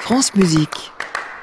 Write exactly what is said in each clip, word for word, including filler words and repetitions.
France Musique.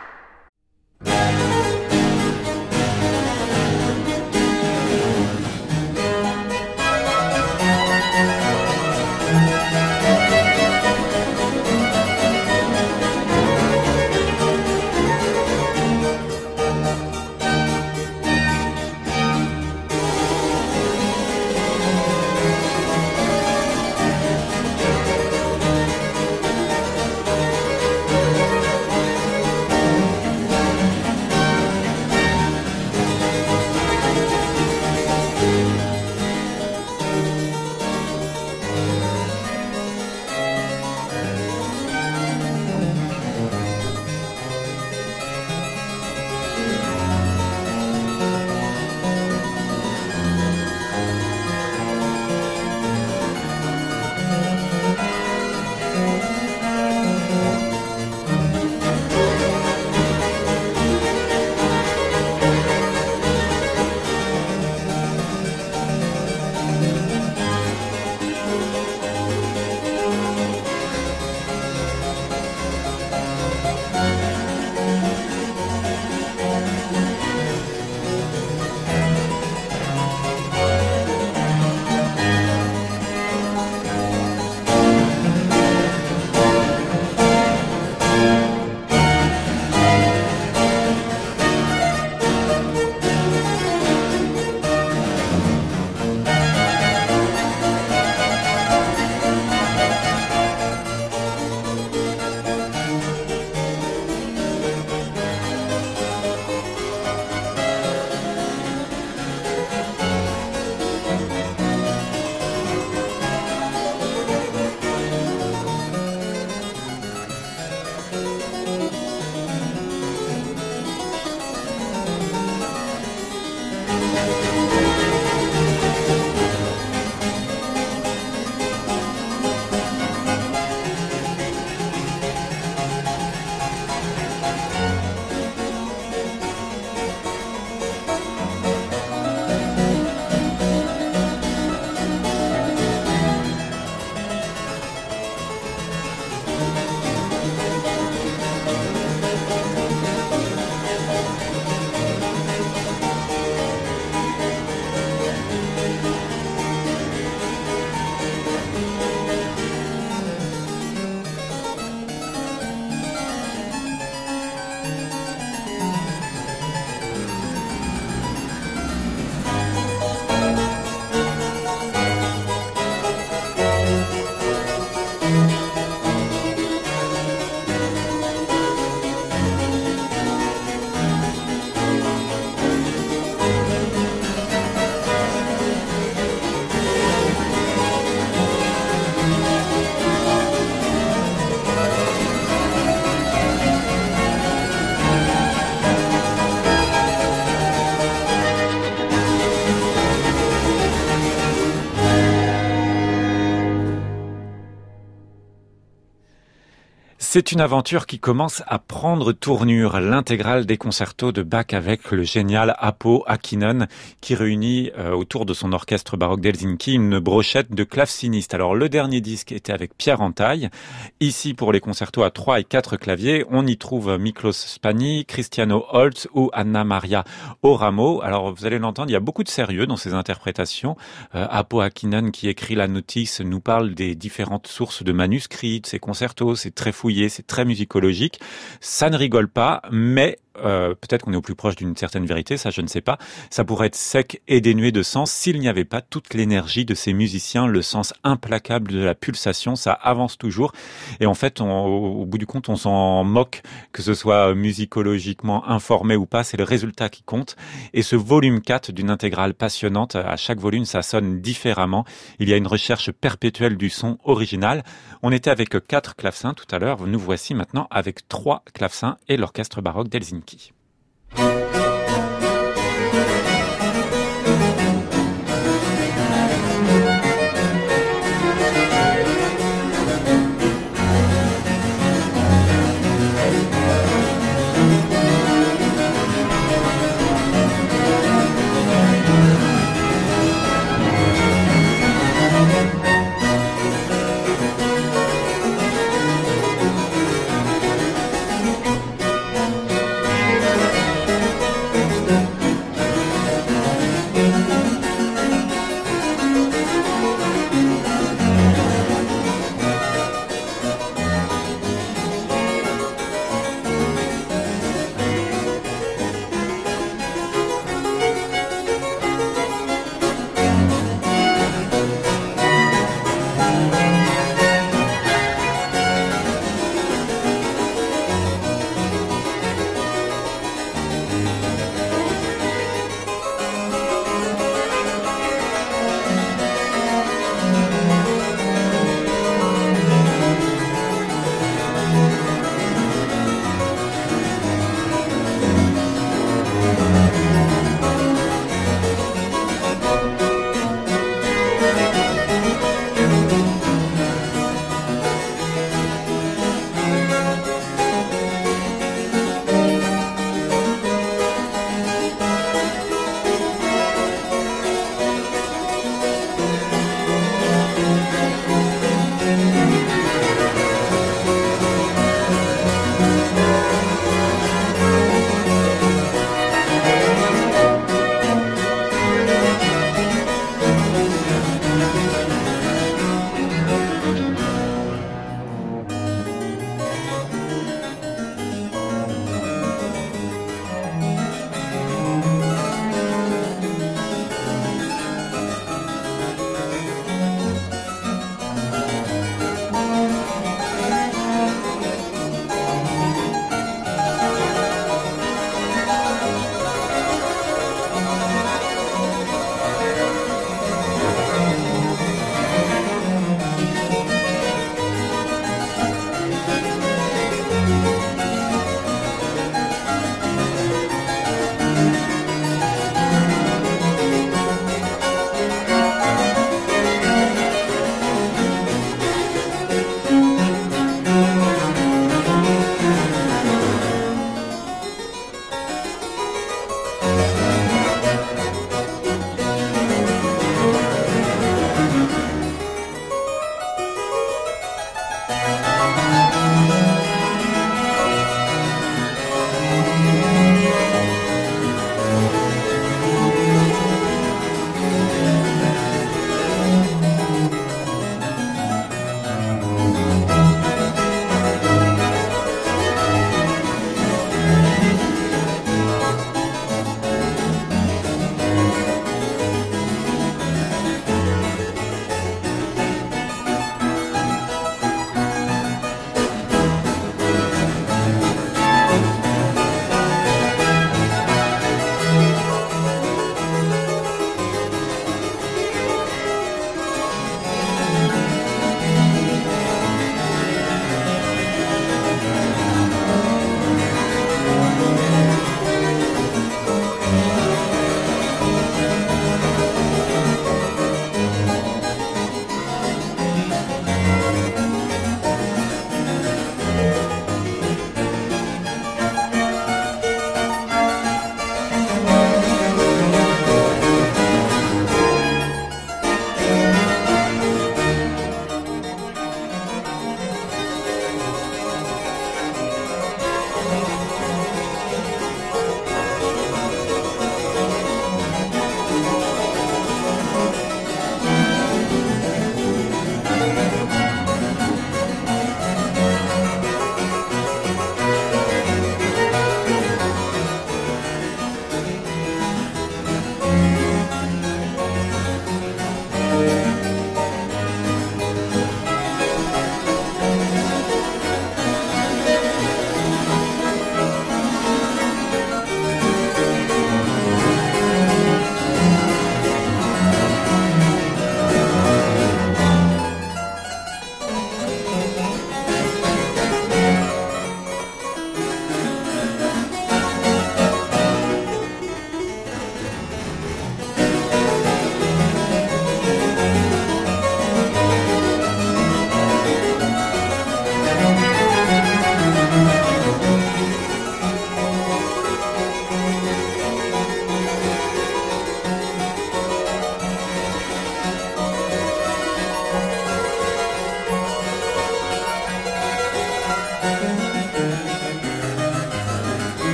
C'est une aventure qui commence à prendre tournure, l'intégrale des concertos de Bach avec le génial Aapo Akinen qui réunit euh, autour de son orchestre baroque d'Helsinki une brochette de clavecinistes. Alors le dernier disque était avec Pierre Entaille. Ici pour les concertos à trois et quatre claviers, on y trouve Miklos Spani, Cristiano Holtz ou Anna Maria Oramo. Alors vous allez l'entendre, il y a beaucoup de sérieux dans ces interprétations. Euh, Aapo Akinen qui écrit la notice nous parle des différentes sources de manuscrits, de ces concertos, c'est très fouillé, c'est très musicologique, ça ne rigole pas, mais euh, peut-être qu'on est au plus proche d'une certaine vérité, ça je ne sais pas, ça pourrait être sec et dénué de sens s'il n'y avait pas toute l'énergie de ces musiciens, le sens implacable de la pulsation, ça avance toujours, et en fait, on, au bout du compte, on s'en moque, que ce soit musicologiquement informé ou pas, c'est le résultat qui compte, et ce volume quatre d'une intégrale passionnante, à chaque volume, ça sonne différemment, il y a une recherche perpétuelle du son original. On était avec quatre clavecins tout à l'heure, nous voici maintenant avec trois clavecins et l'orchestre baroque d'Helsinki.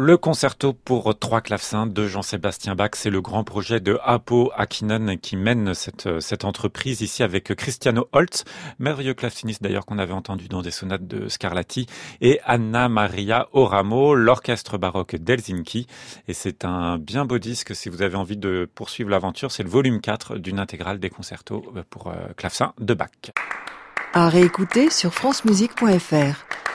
Le concerto pour trois clavecins de Jean-Sébastien Bach, c'est le grand projet de Aapo Akinen qui mène cette, cette entreprise ici avec Cristiano Holtz, merveilleux claveciniste d'ailleurs qu'on avait entendu dans des sonates de Scarlatti, et Anna Maria Oramo, l'orchestre baroque d'Helsinki. Et c'est un bien beau disque si vous avez envie de poursuivre l'aventure. C'est le volume quatre d'une intégrale des concertos pour clavecin de Bach. À réécouter sur francemusique point f r.